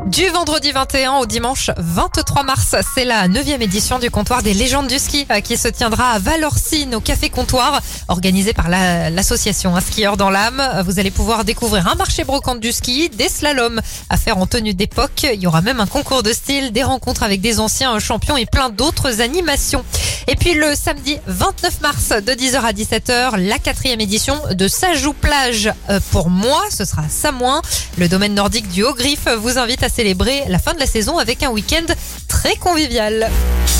Du vendredi 21 au dimanche 23 mars, c'est la 9e édition du comptoir des légendes du ski qui se tiendra à Valorcine au Café Comptoir, organisé par l'association Un skieur dans l'âme. Vous allez pouvoir découvrir un marché brocante du ski, des slaloms à faire en tenue d'époque. Il y aura même un concours de style, des rencontres avec des anciens champions et plein d'autres animations. Et puis le samedi 29 mars de 10h à 17h, la 4e édition de Sajou Plage. Pour moi, ce sera à Samoin. Le domaine nordique du Haut-Griffe vous invite à célébrer la fin de la saison avec un week-end très convivial.